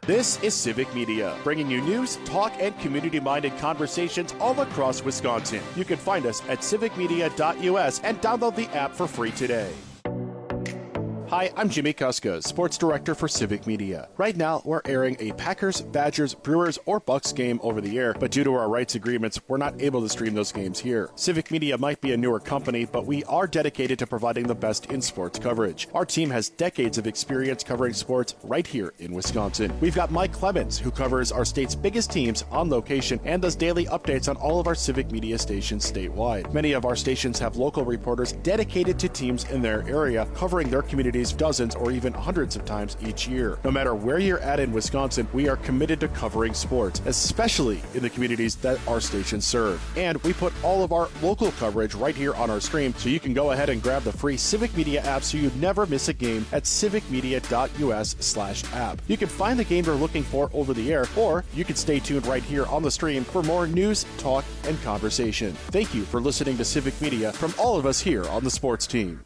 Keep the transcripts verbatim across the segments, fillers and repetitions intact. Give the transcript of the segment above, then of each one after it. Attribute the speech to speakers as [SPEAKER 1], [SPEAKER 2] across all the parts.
[SPEAKER 1] This is Civic Media, bringing you news, talk, and community-minded conversations all across Wisconsin. You can find us at civic media dot U S and download the app for free today. Hi, I'm Jimmy Kuska, Sports Director for Civic Media. Right now, we're airing a Packers, Badgers, Brewers, or Bucks game over the air, but due to our rights agreements, we're not able to stream those games here. Civic Media might be a newer company, but we are dedicated to providing the best in sports coverage. Our team has decades of experience covering sports right here in Wisconsin. We've got Mike Clemens, who covers our state's biggest teams on location and does daily updates on all of our Civic Media stations statewide. Many of our stations have local reporters dedicated to teams in their area, covering their communities dozens or even hundreds of times each year. No matter where you're at in Wisconsin, we are committed to covering sports, especially in the communities that our stations serve. And we put all of our local coverage right here on our stream, so you can go ahead and grab the free Civic Media app so you never miss a game at civic media dot U S slash app. You can find the game you're looking for over the air, or you can stay tuned right here on the stream for more news, talk, and conversation. Thank you for listening to Civic Media from all of us here on the sports team.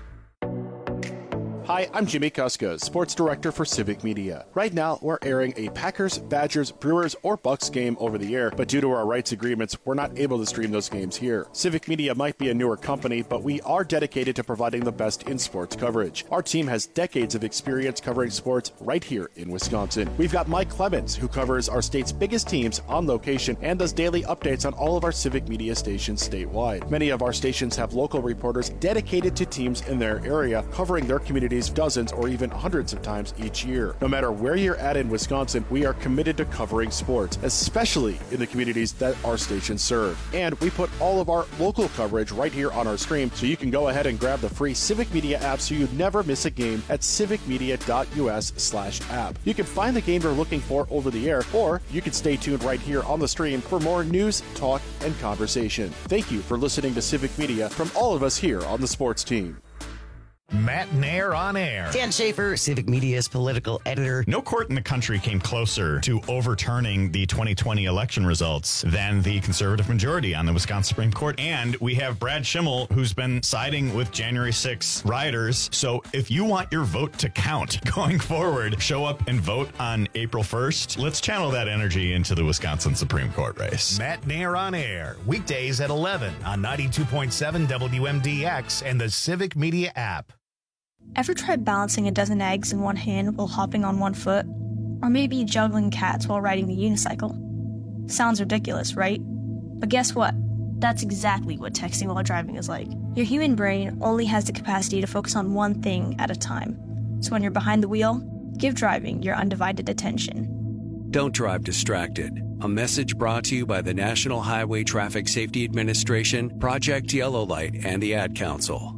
[SPEAKER 1] Hi, I'm Jimmy Kuska, Sports Director for Civic Media. Right now, we're airing a Packers, Badgers, Brewers, or Bucks game over the air, but due to our rights agreements, we're not able to stream those games here. Civic Media might be a newer company, but we are dedicated to providing the best in sports coverage. Our team has decades of experience covering sports right here in Wisconsin. We've got Mike Clemens, who covers our state's biggest teams on location and does daily updates on all of our Civic Media stations statewide. Many of our stations have local reporters dedicated to teams in their area, covering their communities dozens or even hundreds of times each year. No matter where you're at in Wisconsin, we are committed to covering sports, especially in the communities that our stations serve. And we put all of our local coverage right here on our stream, so you can go ahead and grab the free Civic Media app so you never miss a game at civic media dot U S slash app. You can find the game you're looking for over the air, or you can stay tuned right here on the stream for more news, talk, and conversation. Thank you for listening to Civic Media from all of us here on the sports team.
[SPEAKER 2] Matt Nair on air.
[SPEAKER 3] Dan Schaefer, Civic Media's political editor.
[SPEAKER 2] No court in the country came closer to overturning the twenty twenty election results than the conservative majority on the Wisconsin Supreme Court. And we have Brad Schimmel, who's been siding with January sixth rioters. So if you want your vote to count going forward, show up and vote on April first. Let's channel that energy into the Wisconsin Supreme Court race.
[SPEAKER 4] Matt Nair on air, weekdays at eleven on ninety-two point seven W M D X and the Civic Media app.
[SPEAKER 5] Ever tried balancing a dozen eggs in one hand while hopping on one foot? Or maybe juggling cats while riding the unicycle? Sounds ridiculous, right? But guess what? That's exactly what texting while driving is like. Your human brain only has the capacity to focus on one thing at a time. So when you're behind the wheel, give driving your undivided attention.
[SPEAKER 6] Don't drive distracted. A message brought to you by the National Highway Traffic Safety Administration, Project Yellow Light, and the Ad Council.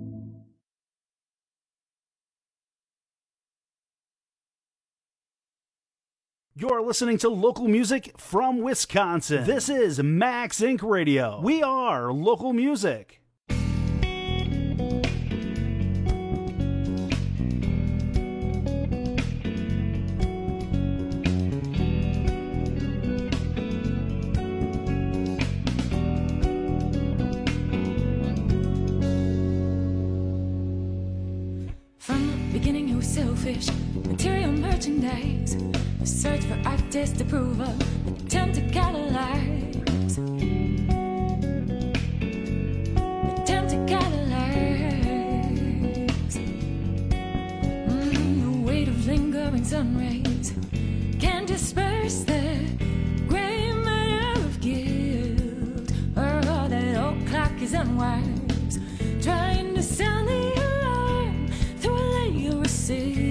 [SPEAKER 7] You're listening to local music from Wisconsin. This is Max Incorporated. Radio. We are local music.
[SPEAKER 8] From the beginning you were selfish, material merchandise, a search for artist approval, attempt to catalyze, attempt to catalyze. Mm, the weight of lingering sun rays can disperse the gray matter of guilt. Oh, that old clock is unwise, trying to sound the alarm through a layer of silk.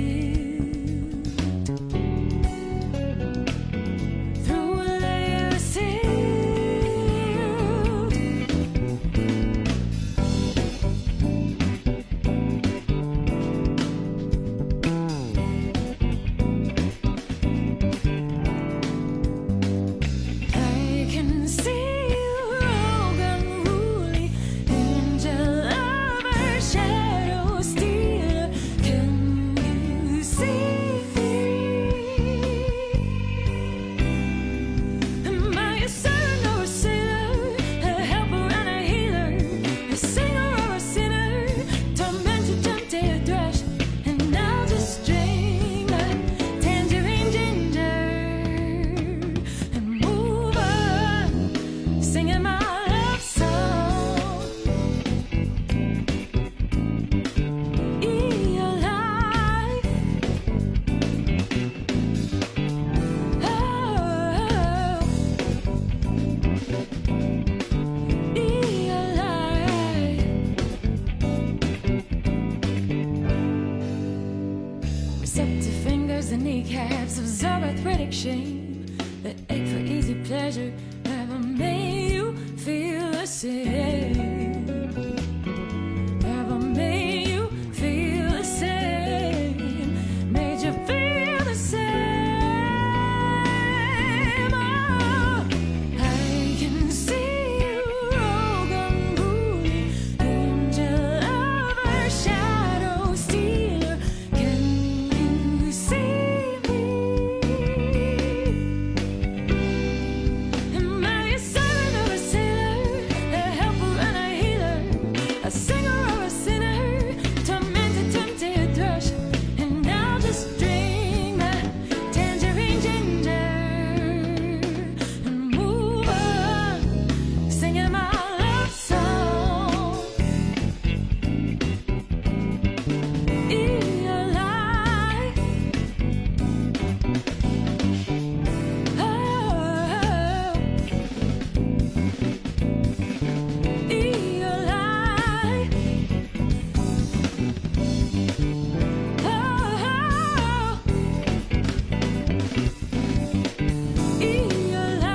[SPEAKER 8] Sense of zoetic shame, the ache for easy pleasure never made you feel the same. Never made you feel the same. Made you feel the same. Oh, I can see you, Rogan Bully, angel lover, shadow stealer. Can you see? Am I a servant or a sailor, a helper and a healer, a singer or a sinner, tormented, tempted, thrush, and now just drink that tangerine ginger and move on, singing my love song. Eat alive. Oh, eat alive. Oh, eat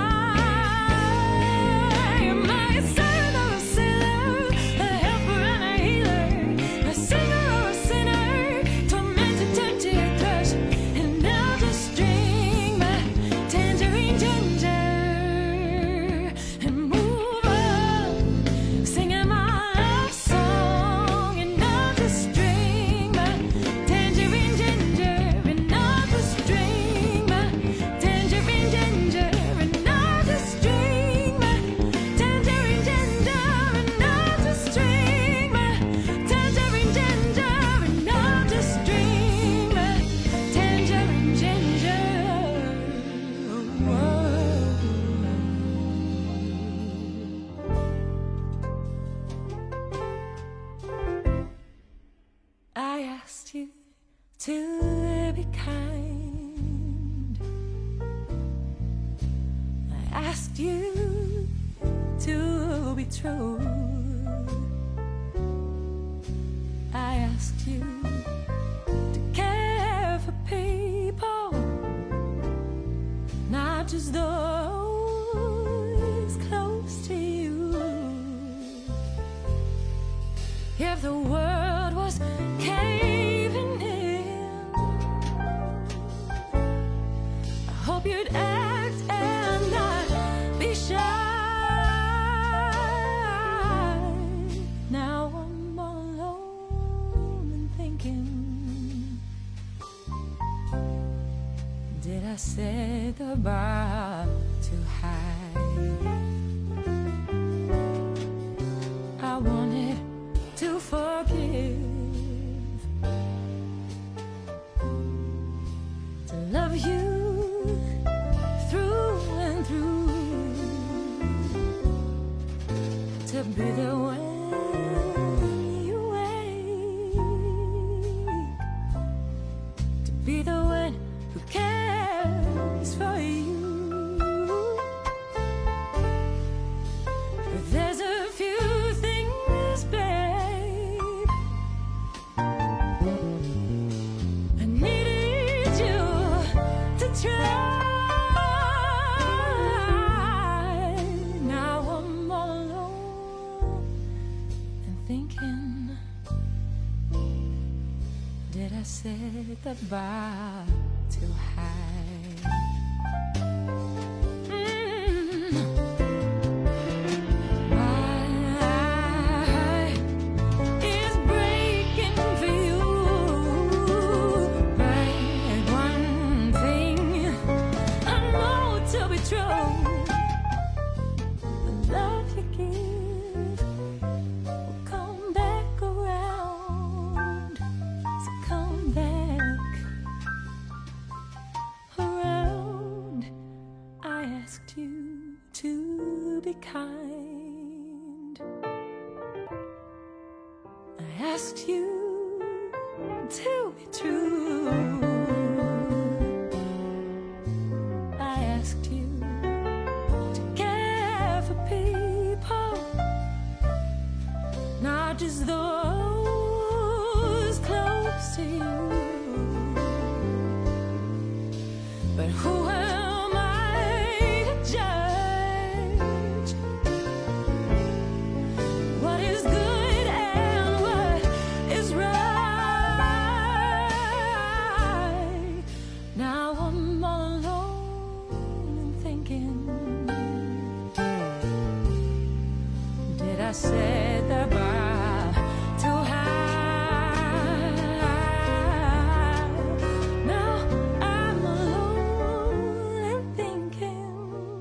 [SPEAKER 8] alive. Am I a servant or a sailor, a helper and a healer, a singer or a sinner, tormented, tempted, thrush, and now just drink my tangerine ginger and move on, singing my love song. And now just drink my tangerine ginger, and now just drink my tangerine ginger, and now just drink my tangerine ginger, and now just drink my tangerine ginger, and now just drink my tangerine ginger. Whoa. I asked you to be kind. I asked you to be true. I asked you to care for people, not just those close to you. If the world was caving in, I hope you'd act and not be shy. Now I'm all alone and thinking, did I set the bar too high? I wanted to forgive, to love you through and through, to be there when you wake, to be the one who cares for you. But there's a few things, babe, I needed you to try. Now I'm all alone and thinking, did I set the bar too high? Mm. My heart is breaking for you, but one thing I know to be true: the love you give will come back around. So come back around. I asked you to be kind. I asked you to be true. I asked you to care for people, not just those close to you. But who am I to judge what is good and what is right? Now I'm all alone and thinking, did I set the bar too high? Now I'm alone and thinking,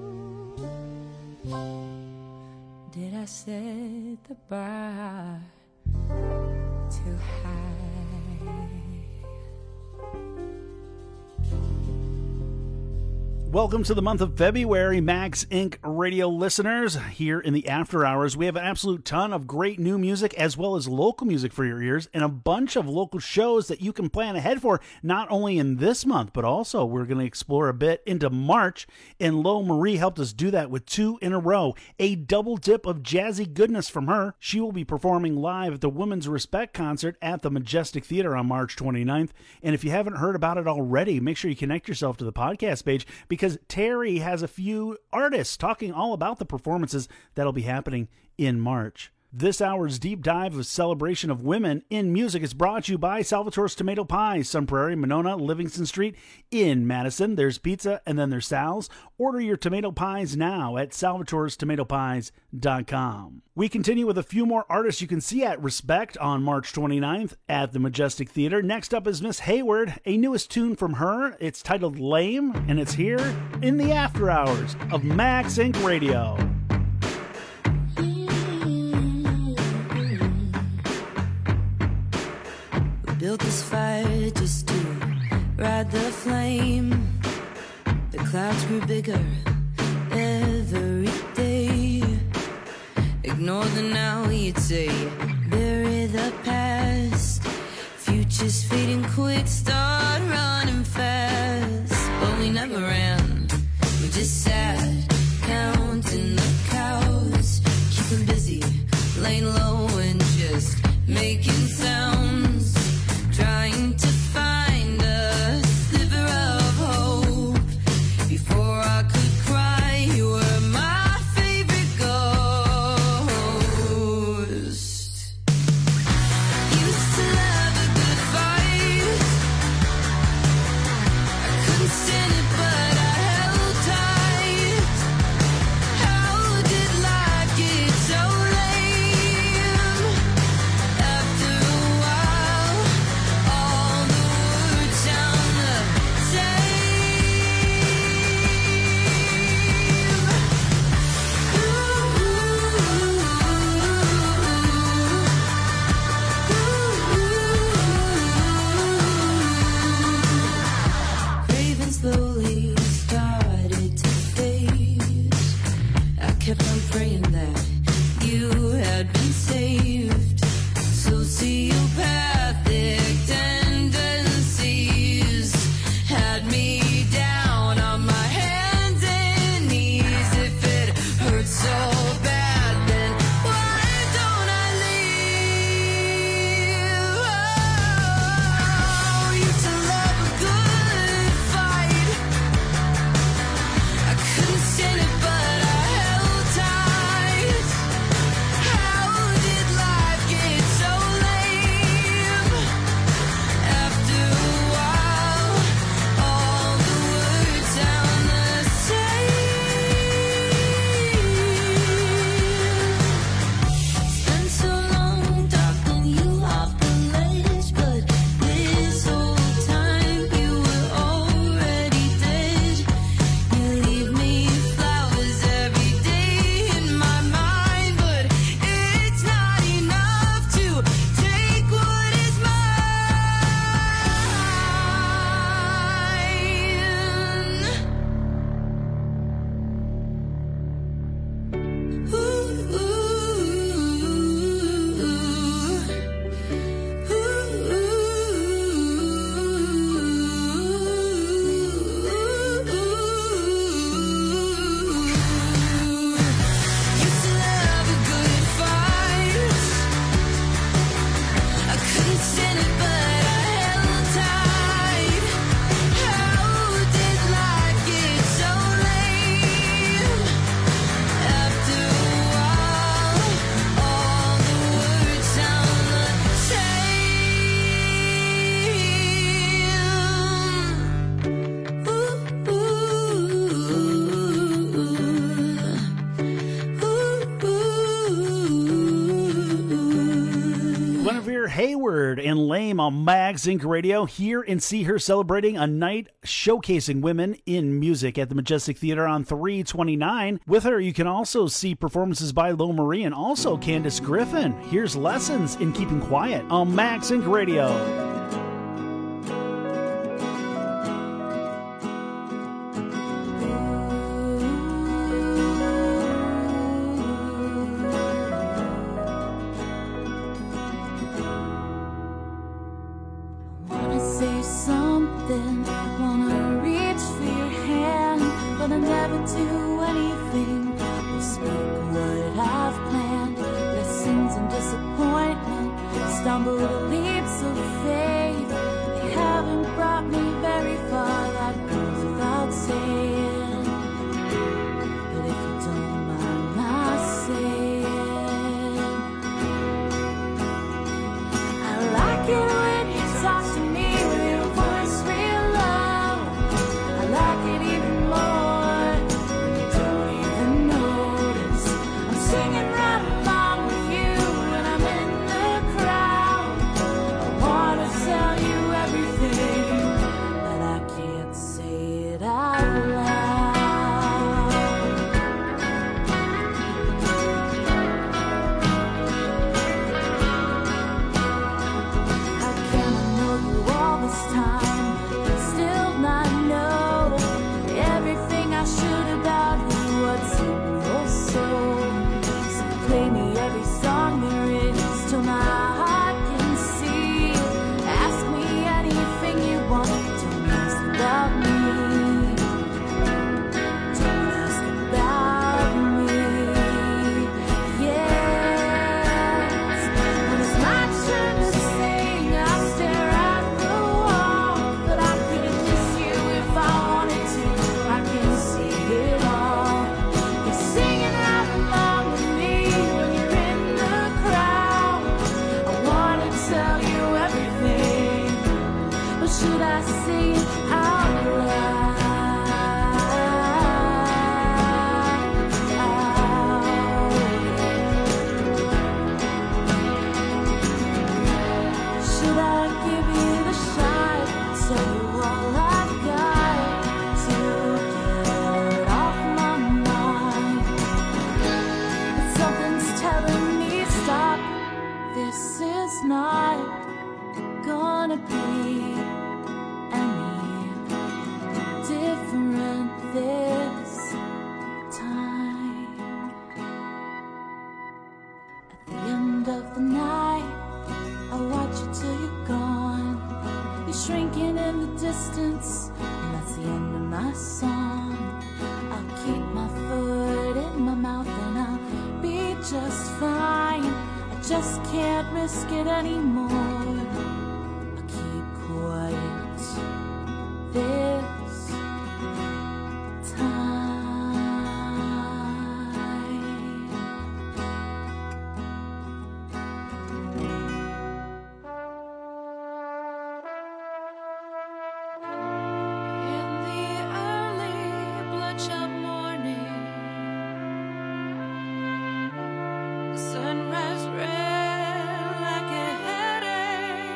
[SPEAKER 8] did I set the bar too high?
[SPEAKER 7] Welcome to the month of February, Max Incorporated radio listeners. Here in the after hours, we have an absolute ton of great new music as well as local music for your ears and a bunch of local shows that you can plan ahead for, not only in this month, but also we're going to explore a bit into March. And Lo Marie helped us do that with two in a row, a double dip of jazzy goodness from her. She will be performing live at the Women's Respect concert at the Majestic Theater on March twenty-ninth. And if you haven't heard about it already, make sure you connect yourself to the podcast page, because Terry has a few artists talking all about the performances that'll be happening in March. This hour's deep dive of celebration of women in music is brought to you by Salvatore's Tomato Pies, Sun Prairie, Monona, Livingston Street in Madison. There's pizza and then there's Sal's. Order your tomato pies now at salvatores tomato pies dot com. We continue with a few more artists you can see at Respect on March twenty-ninth at the Majestic Theater. Next up is Miss Hayward, a newest tune from her. It's titled Lame, and it's here in the after hours of Max Incorporated Radio.
[SPEAKER 9] Built this fire just to ride the flame. The clouds grew bigger every day. Ignore the now, you'd say. Bury the past. Future's fading quick, start running fast. But we never ran, we just sat, counting the cows. Keeping busy, laying low and just making sounds. Trying to find a sliver of hope. Before I could cry, you were my favorite ghost. Used to love a good fight. I couldn't stand it, but I held tight. How did life get so lame?
[SPEAKER 7] Hayward and Lame on Mags Incorporated. Radio. Hear and see her celebrating a night showcasing women in music at the Majestic Theater on three twenty-nine. With her, you can also see performances by Lo Marie and also Candace Griffin. Here's Lessons in Keeping Quiet on Mags Incorporated. Radio.
[SPEAKER 8] Sunrise red like a headache.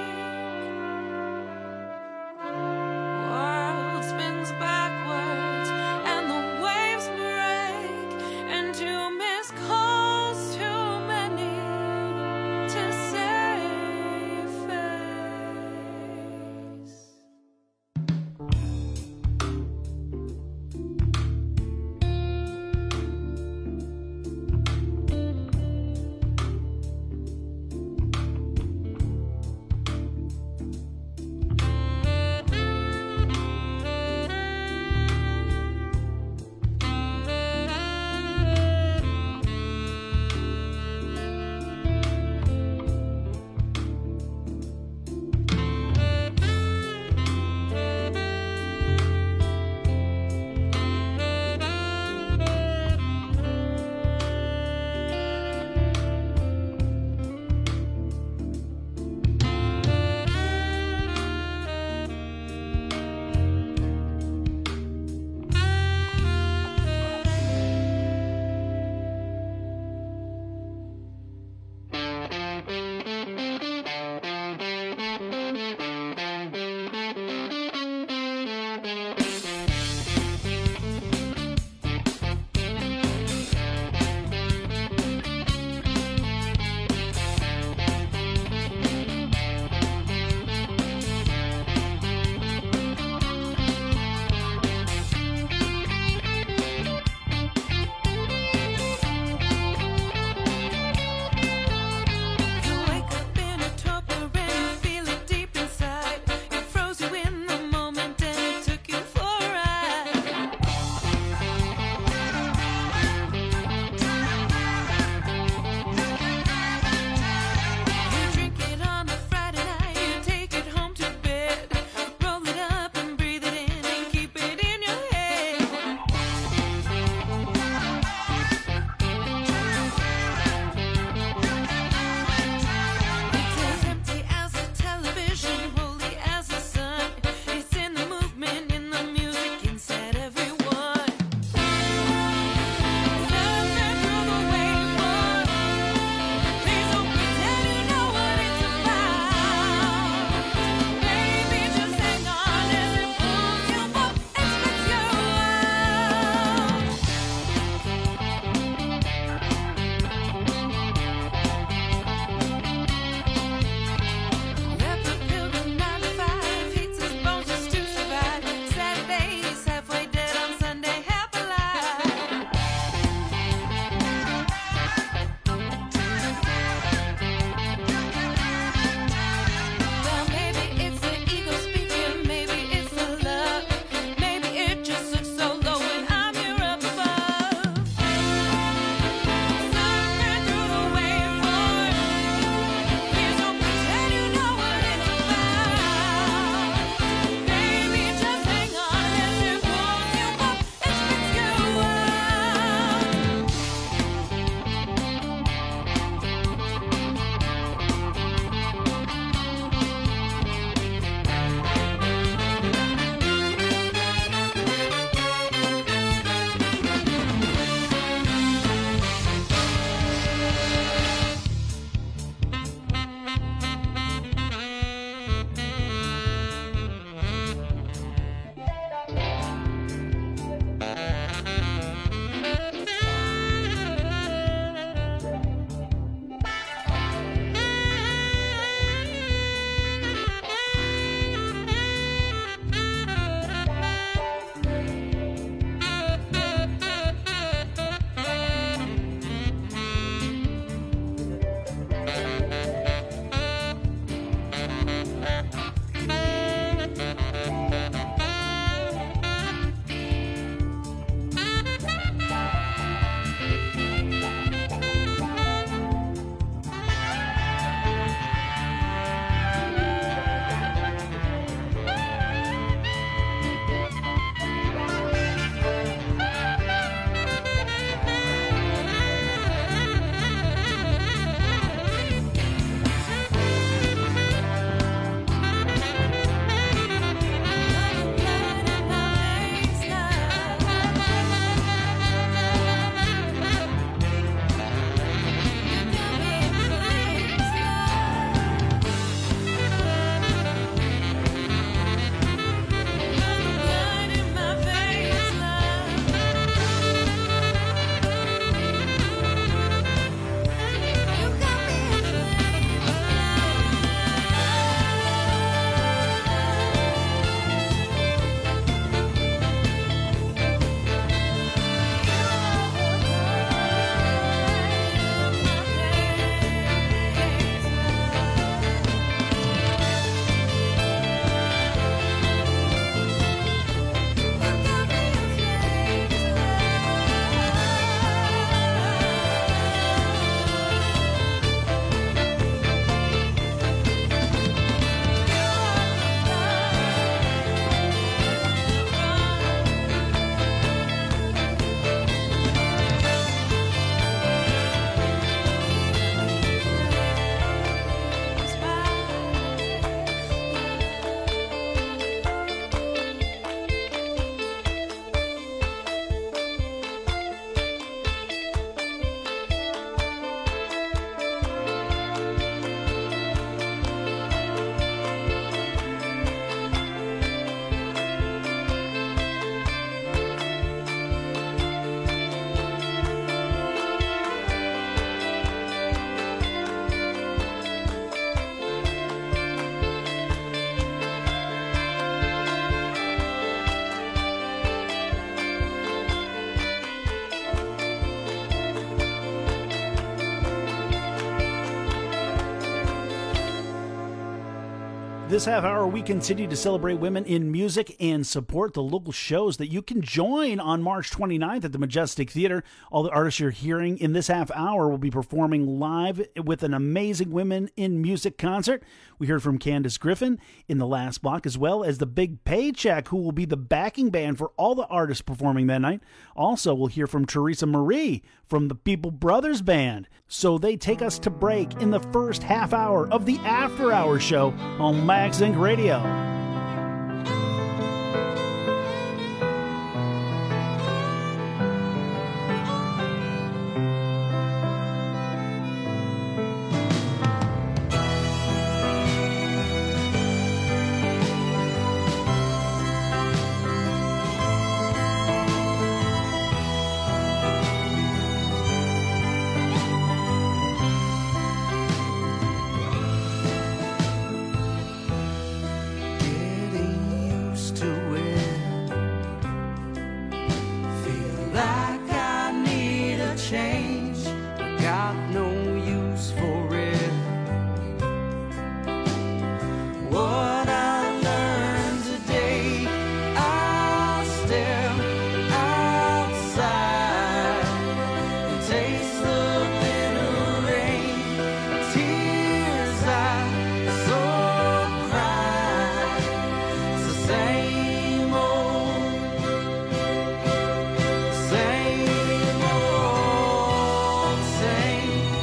[SPEAKER 7] This half hour, we continue to celebrate women in music and support the local shows that you can join on March twenty-ninth at the Majestic Theater. All the artists you're hearing in this half hour will be performing live with an amazing Women in Music concert. We heard from Candace Griffin in the last block, as well as the Big Paycheck, who will be the backing band for all the artists performing that night. Also, we'll hear from Teresa Marie from the People Brothers Band. So they take us to break in the first half hour of the After Hours show on Max Inc Radio.
[SPEAKER 9] Same old, same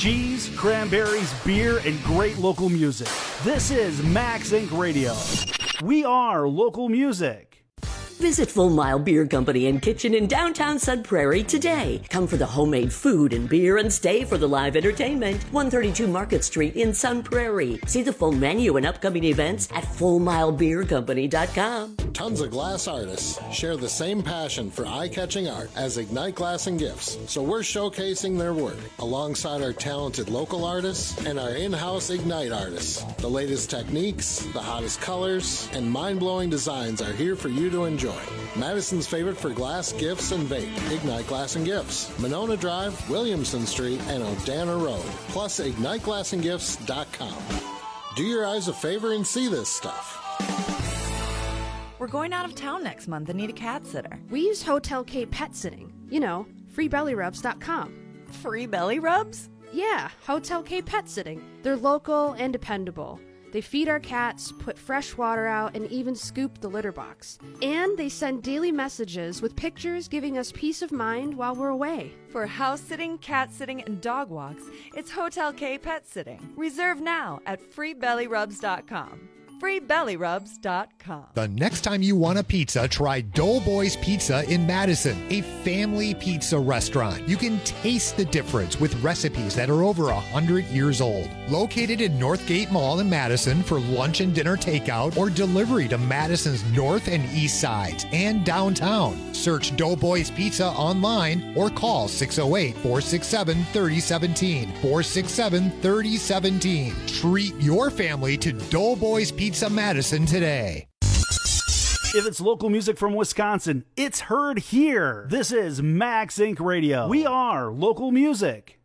[SPEAKER 7] cheese, cranberries, beer, and great local music. This is Max Incorporated. Radio. We are local music.
[SPEAKER 10] Visit Full Mile Beer Company and Kitchen in downtown Sun Prairie today. Come for the homemade food and beer and stay for the live entertainment. one thirty-two Market Street in Sun Prairie. See the full menu and upcoming events at full mile beer company dot com.
[SPEAKER 11] Tons of glass artists share the same passion for eye-catching art as Ignite Glass and Gifts, so we're showcasing their work alongside our talented local artists and our in-house Ignite artists. The latest techniques, the hottest colors, and mind-blowing designs are here for you to enjoy. Madison's favorite for glass, gifts, and vape, Ignite Glass and Gifts. Monona Drive, Williamson Street, and Odana Road. Plus, ignite glass and gifts dot com. Do your eyes a favor and see this stuff.
[SPEAKER 12] We're going out of town next month and need a cat sitter.
[SPEAKER 13] We use Hotel K Pet Sitting. You know, free belly rubs dot com.
[SPEAKER 12] Free belly rubs?
[SPEAKER 13] Yeah, Hotel K Pet Sitting. They're local and dependable. They feed our cats, put fresh water out, and even scoop the litter box. And they send daily messages with pictures giving us peace of mind while we're away.
[SPEAKER 12] For house sitting, cat sitting, and dog walks, it's Hotel K Pet Sitting. Reserve now at free belly rubs dot com. free belly rubs dot com.
[SPEAKER 14] The next time you want a pizza, try Doughboys Pizza in Madison, a family pizza restaurant. You can taste the difference with recipes that are over one hundred years old. Located in Northgate Mall in Madison for lunch and dinner takeout or delivery to Madison's north and east sides and downtown. Search Doughboys Pizza online or call six oh eight, four six seven, three oh one seven, four six seven, three oh one seven. Treat your family to Doughboys Pizza Madison today.
[SPEAKER 7] If it's local music from Wisconsin, it's heard here. This is Max Incorporated. Radio. We are local music.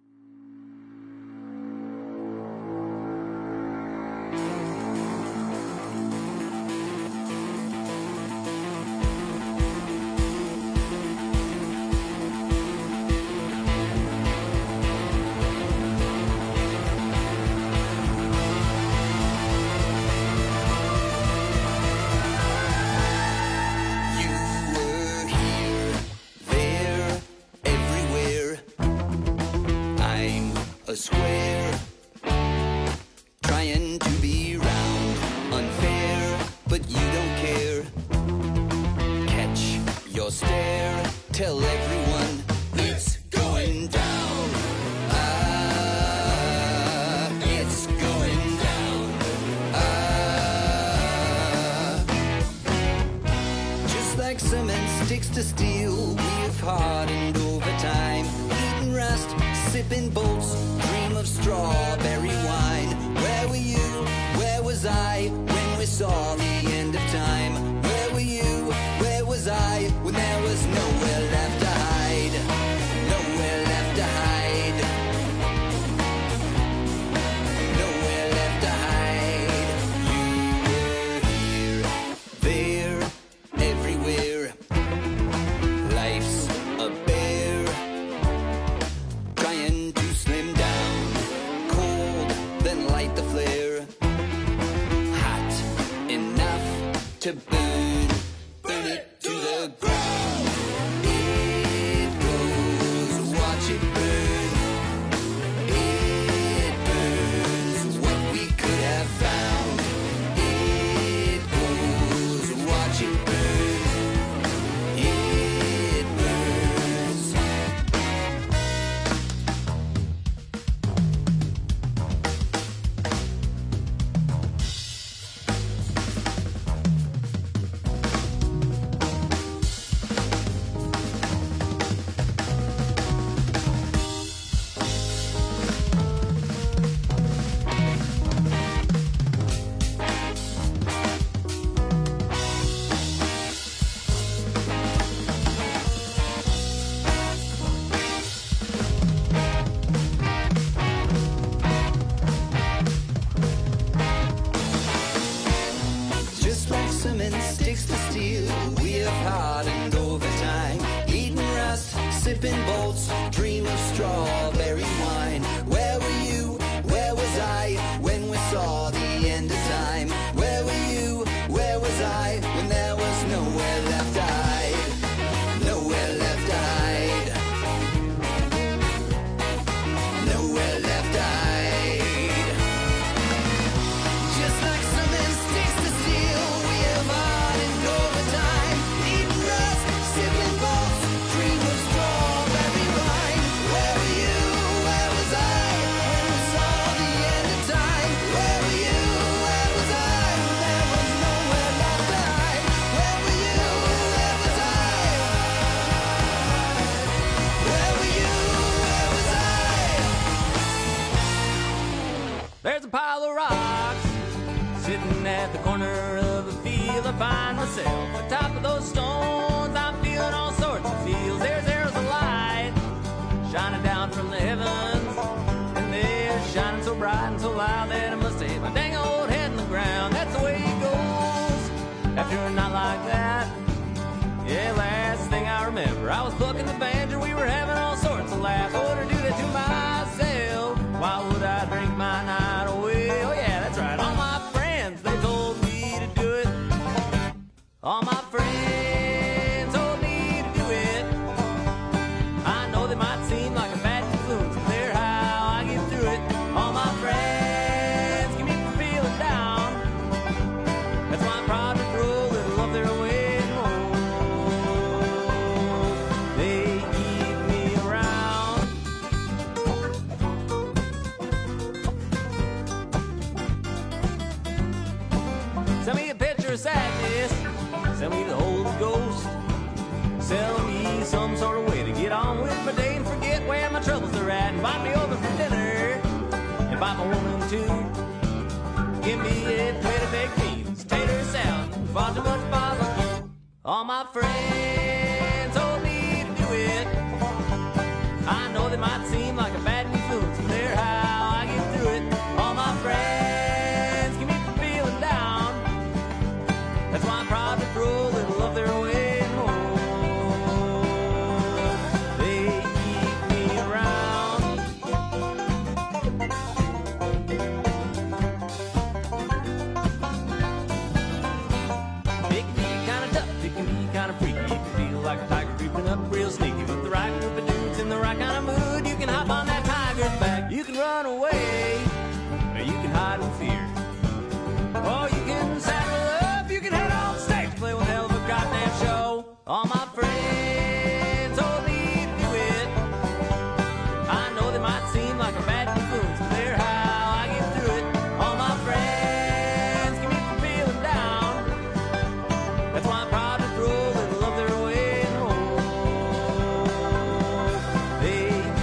[SPEAKER 15] A square, trying to be round, unfair, but you don't care. Catch your stare, tell everyone it's going down. Ah, it's going down. Ah, just like cement sticks to steel, we've hardened over time, eating rust, sipping bolts, dream of strawberry wine. Where were you? Where was I when we saw the end of time? Where were you? Where was I when there was nowhere left to hide? Nowhere left to hide. Nowhere left to hide. You were here, there, everywhere. Life's a bear, trying to slim down, cold, then light the flare, hot enough to burn, burn it to the ground. It goes, watch it burn. It burns what we could have found. It goes, watch it burn. It burns. Just like cement sticks to steel, we have hardened over time, eating rust, sipping bolts, dream of strawberry wine. Where were you? Where was I when we saw the end of time? Where were you? Where was I when there was nowhere left to hide? Nowhere left to hide. Nowhere
[SPEAKER 16] find myself on top of those stones. I'm feeling all sorts of feels. There's arrows of light shining down from the heavens, and they're shining so bright and so loud that I must have hit my dang old head in the ground. That's the way it goes after a night like that. Yeah, last thing I remember, I was plucking the banjo. We were having all sorts of laughs. I wouldn't do that to myself. Why would I drink my night away? Oh yeah, that's right. All my friends, they told me to do it. All my friends told me to do it. I know they might seem like a bad influence, but they're how I get through it. All my friends keep me from feeling down. That's why I'm proud to throw a little of their way home. They keep me around. Send me a picture of sadness. Send me the Holy Ghost. Sell me some sort of way to get on with my day and forget where my troubles are at. Invite me over for dinner. Invite my woman too. Give me a plate of baked beans, tater salad, far too much bother. All my friends told me to do it. I know they might seem like a bad influence, but they're how I get through it. All my friends keep me from feeling down. That's why I'm proud to throw a little of their way home. They keep me around. It can be kind of tough, it can be kind of freaky. It can feel like a tiger creeping up real sneaky. With the right group of dudes in the right kind of mood, you can hop on that tiger's back. You can run away, or you can hide in fear. Oh, you can saddle up, you can head on stage, play one hell of a goddamn show. All my friends told me to do it. I know they might seem like a bad influence, but they're how I get through it. All my friends keep me from feeling down. That's why I'm proud to throw a little of their way home. They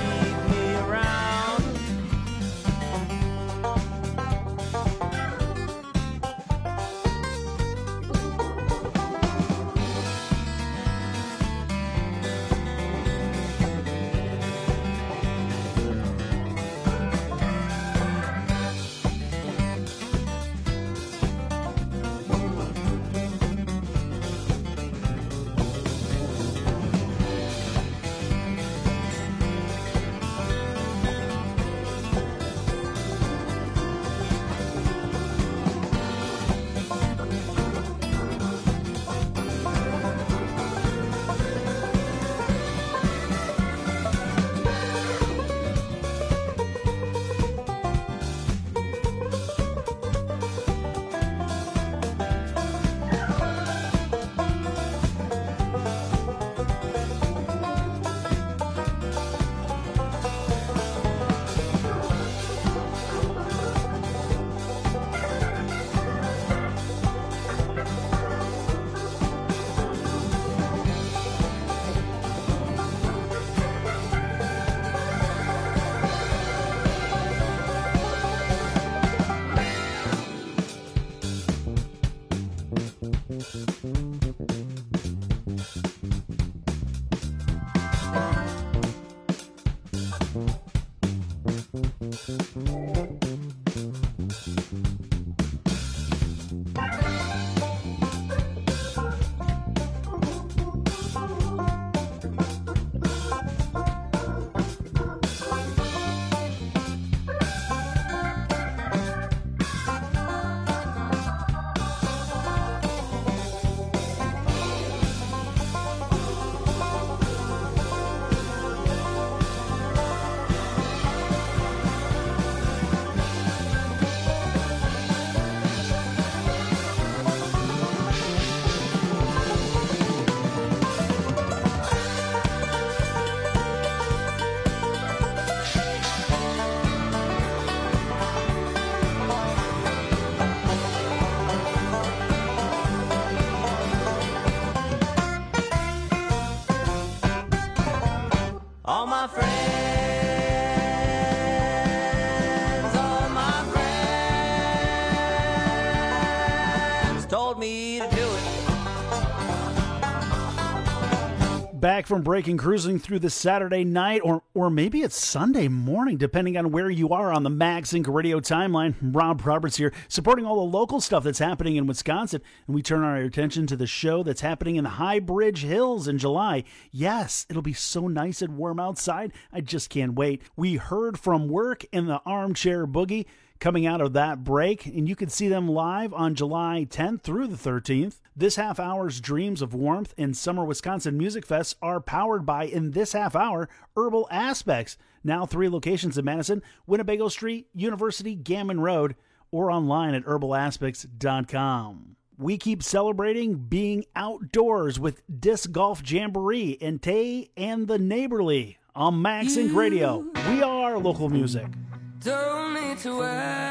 [SPEAKER 7] back from break and cruising through the Saturday night, or or maybe it's Sunday morning, depending on where you are on the Max Inc Radio timeline. Rob Roberts here, supporting all the local stuff that's happening in Wisconsin, and we turn our attention to the show that's happening in the High Bridge Hills in July. Yes, it'll be so nice and warm outside. I just can't wait. We heard from Work in the Armchair Boogie coming out of that break, and you can see them live on July tenth through the thirteenth. This half hour's Dreams of Warmth and Summer Wisconsin Music Fest are powered by, in this half hour, Herbal Aspects. Now three locations in Madison: Winnebago Street, University, Gammon Road, or online at herbal aspects dot com. We keep celebrating being outdoors with Disc Golf Jamboree in Tay and the Neighborly on Max Inc Radio. We are local music.
[SPEAKER 9] Don't need to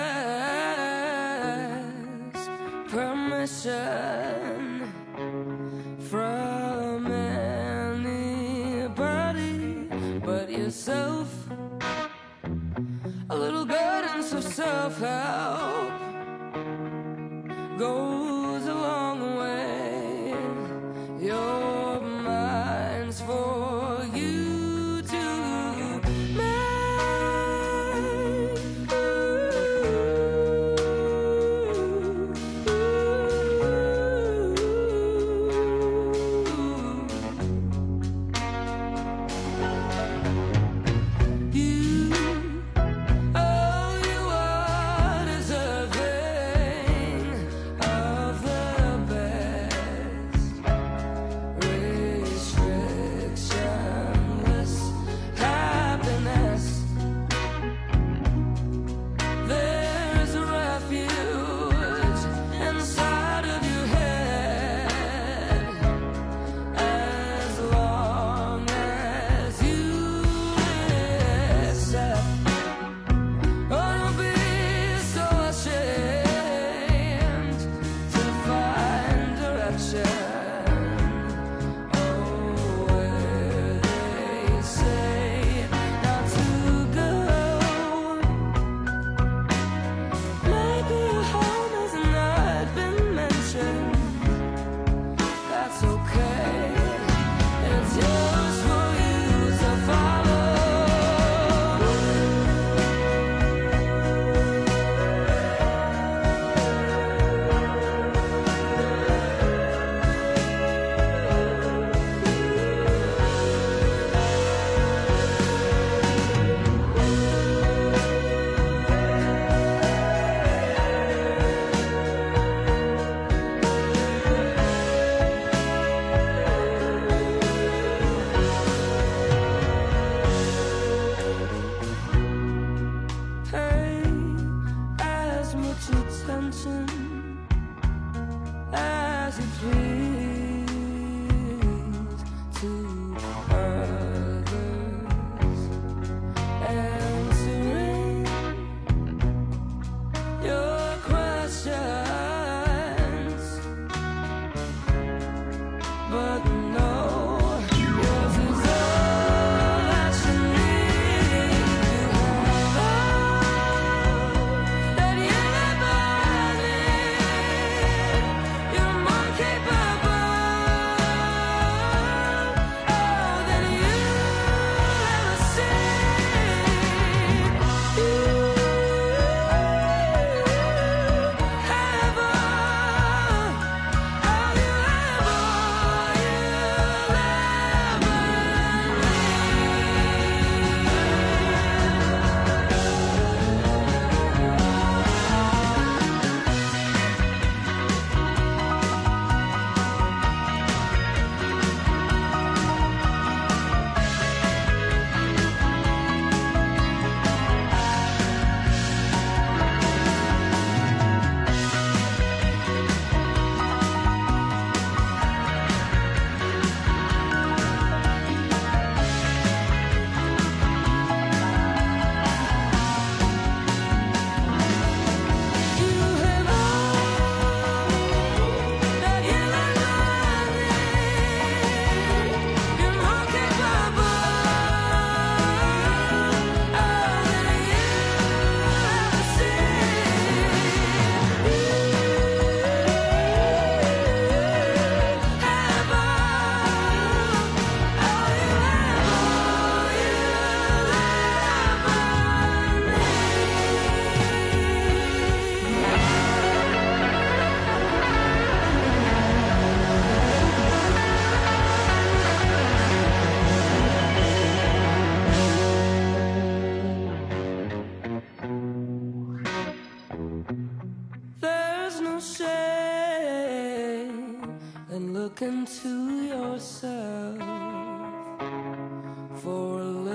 [SPEAKER 9] ask permission from anybody but yourself. A little guidance of self-help goes a long way. Your mind's for you to make.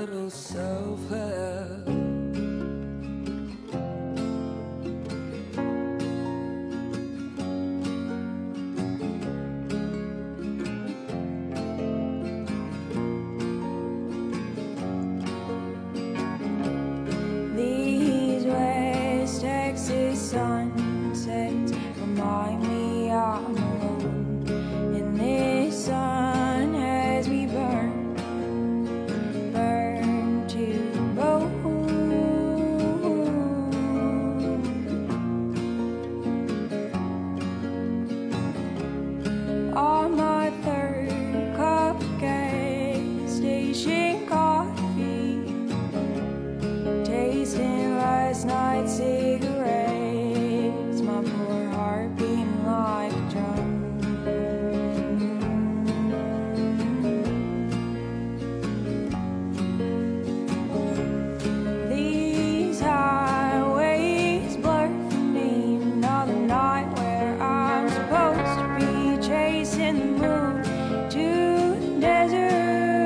[SPEAKER 15] little self-help.
[SPEAKER 9] These West Texas sunsets remind me I'm alone, and this sun has me burned, burned to the bone. On my third cup of gas station coffee, tasting last night's cigarettes, my poor heart beating like a drum. These highways blur for me, another night where I'm supposed to be chasing the moon to the desert.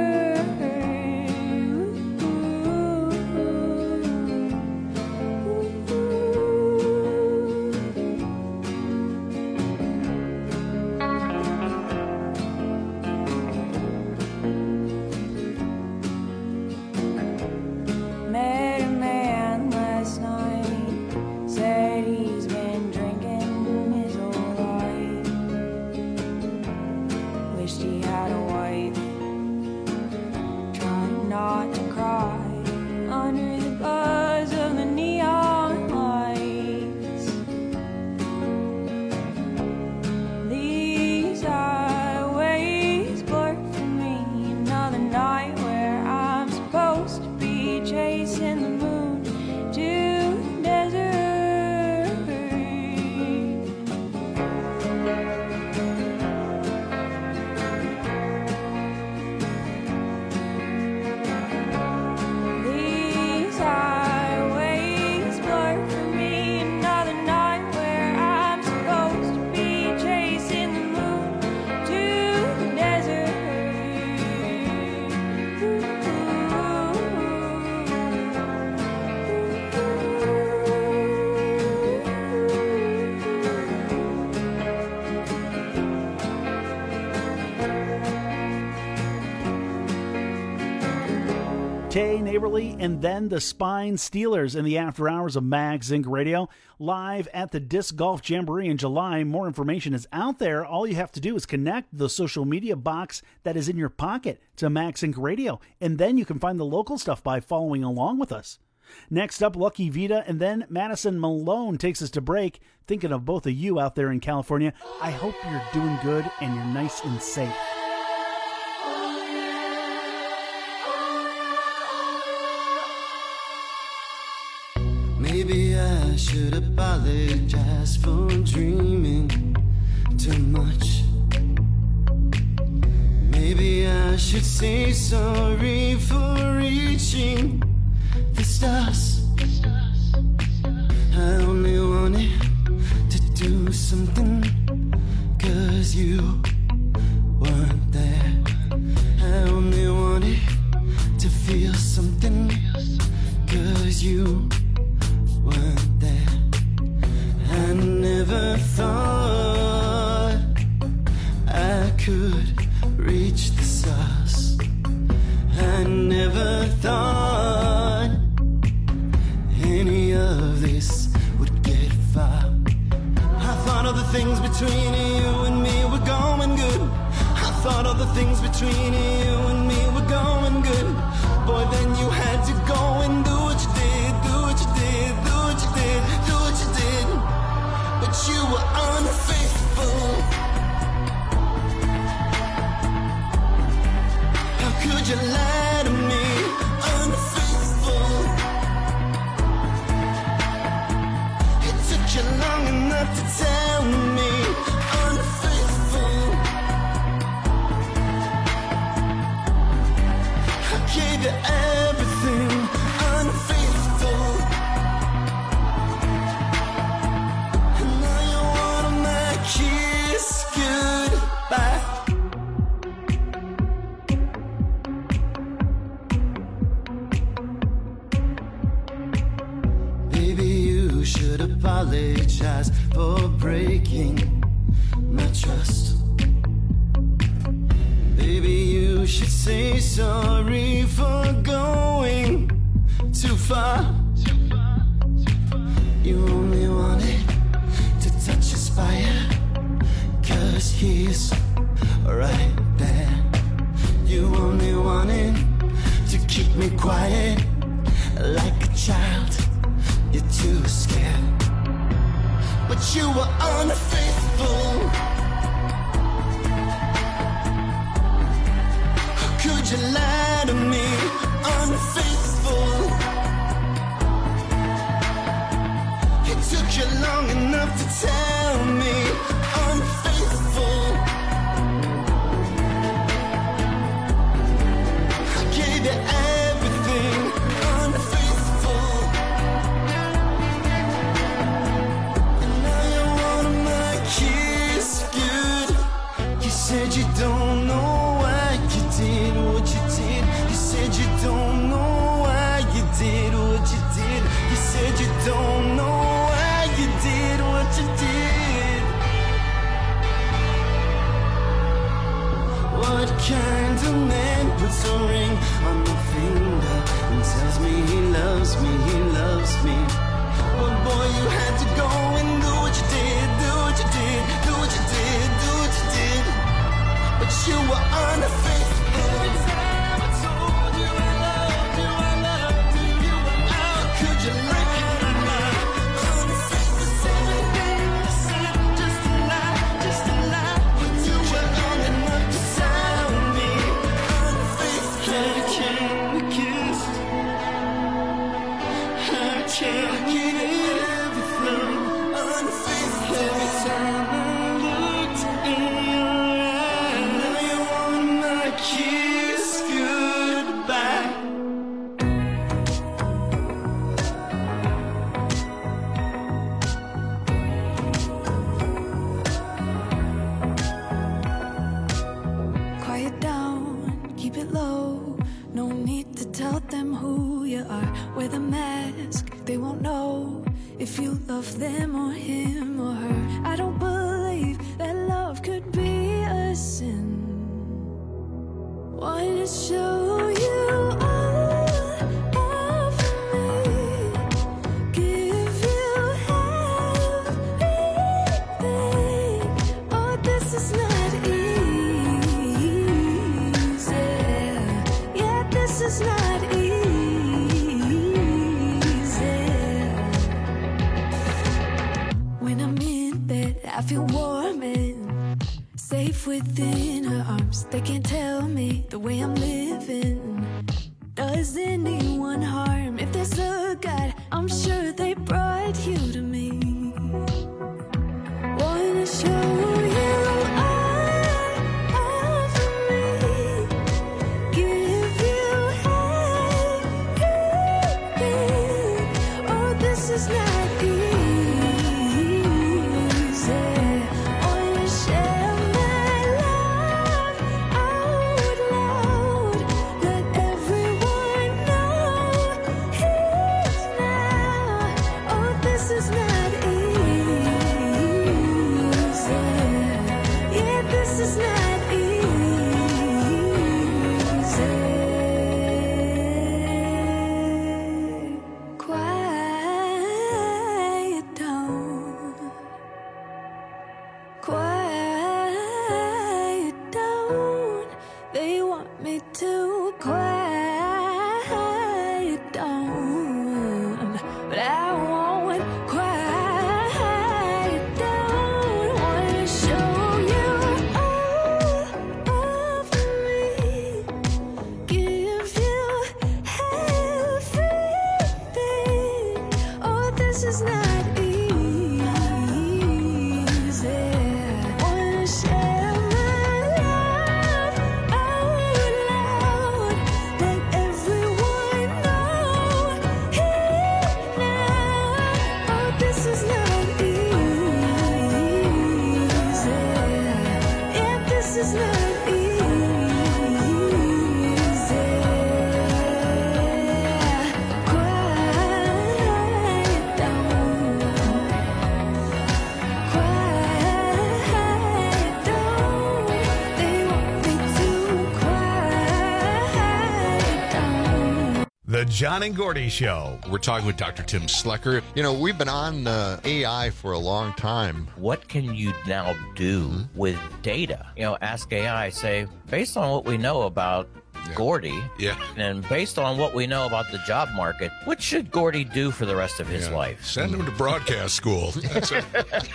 [SPEAKER 9] Met a man last night, said he's been drinking his whole life. Wished he had a wife, tried not to cry under the buzz of the neon lights. These highways blur for me, another night where I'm supposed to be chasing the moon to the desert. These highways blur for me, another night where I'm supposed to be chasing the moon to the desert.
[SPEAKER 7] Tay Neighborly and then the Spine Steelers in the after hours of Mag Zinc Radio, live at the Disc Golf Jamboree in July. More information is out there. All you have to do is connect the social media box that is in your pocket to Mag Zinc Radio, and then you can find the local stuff by following along with us. Next up, Lucky Vita, and then Madison Malone takes us to break. Thinking of both of you out there in California, I hope you're doing good and you're nice and safe.
[SPEAKER 17] Maybe I should apologize for dreaming too much. Maybe I should say sorry for reaching the stars. I only wanted to do something 'cause you weren't there. I only wanted to feel something 'cause you weren't there. I never thought I could reach the stars. I never thought any of this would get far. I thought all the things between you and me were going good. I thought all the things between you and me were going good. Boy, then you had to go and do what you did, do what you did, do what you did, do what you did. But you were unfaithful. How could you lie to me? Unfaithful. It took you long enough to tell me. Unfaithful. I gave you everything. Unfaithful. And now you want my kiss goodbye. apologize for breaking my trust. Baby, you should say sorry for going too far. You only wanted to touch his fire, 'cause he's right there. You only wanted to keep me quiet like a child. You're too scared, but you were unfaithful. How could you lie to me? Unfaithful. It took you long enough to tell me unfaithful. I gave you everything. Unfaithful. And now you're one of my kids. Good. You said you don't know why you did what you did. You said you don't know why you did what you did. You said you don't know why you did what you did. What kind of man puts a ring on my finger and tells me he loves me, he loves me? But boy, you had to go and do what you did, do what you did, do what you did, do what you did. But you were unfaithful. Every time I told you I loved you, I loved you, you were out. Could you lie?
[SPEAKER 8] If you love them or him or her, I don't believe that love could be a sin. Wanna show you all of me, give you everything. Oh, this is not easy. Yeah, this is not easy. I feel warm and safe within her arms. They can't tell me the way I'm living does anyone harm. If there's a God, I'm sure they brought you to me. Wanna show you all of me, give you everything. Oh, this is not easy. Share my love out loud. Let
[SPEAKER 4] The John and Gordy Show.
[SPEAKER 18] We're talking with Doctor Tim Slecker. You know, we've been on uh, A I for a long time.
[SPEAKER 19] What can you now do mm-hmm. with data? You know, ask A I, say, based on what we know about Yeah. Gordy,
[SPEAKER 18] yeah,
[SPEAKER 19] and based on what we know about the job market, what should Gordy do for the rest of his
[SPEAKER 18] yeah.
[SPEAKER 19] life?
[SPEAKER 18] Send him to broadcast school. That's it.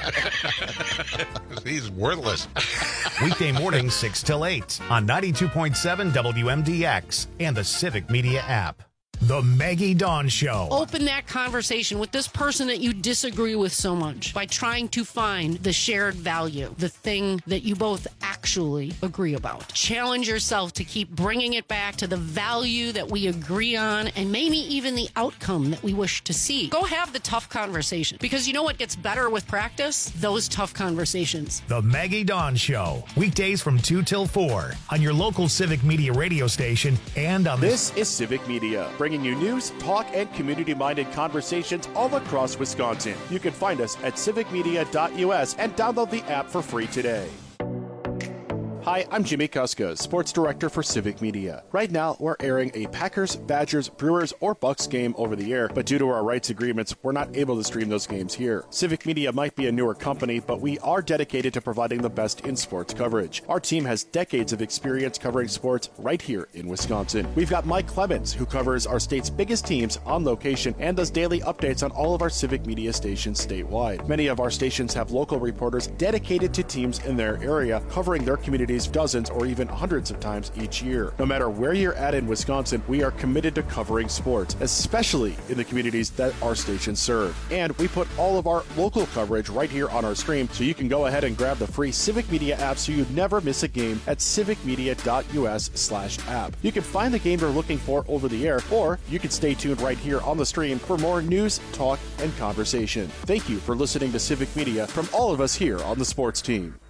[SPEAKER 18] He's worthless.
[SPEAKER 4] Weekday mornings six till eight on ninety-two point seven W M D X and the Civic Media app. The Maggie Dawn Show.
[SPEAKER 20] Open that conversation with this person that you disagree with so much by trying to find the shared value, the thing that you both actually agree about. Challenge yourself to keep bringing it back to the value that we agree on and maybe even the outcome that we wish to see. Go have the tough conversation, because you know what gets better with practice? Those tough conversations.
[SPEAKER 4] The Maggie Dawn Show. Weekdays from two till four on your local Civic Media radio station and on
[SPEAKER 1] This the- is Civic Media, bringing you news, talk, and community-minded conversations all across Wisconsin. You can find us at civic media dot U S and download the app for free today. Hi, I'm Jimmy Kuska, Sports Director for Civic Media. Right now, we're airing a Packers, Badgers, Brewers, or Bucks game over the air, but due to our rights agreements, we're not able to stream those games here. Civic Media might be a newer company, but we are dedicated to providing the best in sports coverage. Our team has decades of experience covering sports right here in Wisconsin. We've got Mike Clemens, who covers our state's biggest teams on location and does daily updates on all of our Civic Media stations statewide. Many of our stations have local reporters dedicated to teams in their area, covering their communities dozens or even hundreds of times each year. No matter where you're at in Wisconsin, we are committed to covering sports, especially in the communities that our stations serve. And we put all of our local coverage right here on our stream, so you can go ahead and grab the free Civic Media app so you never miss a game at civic media dot U S slash app. You can find the game you're looking for over the air, or you can stay tuned right here on the stream for more news, talk, and conversation. Thank you for listening to Civic Media from all of us here on the sports team.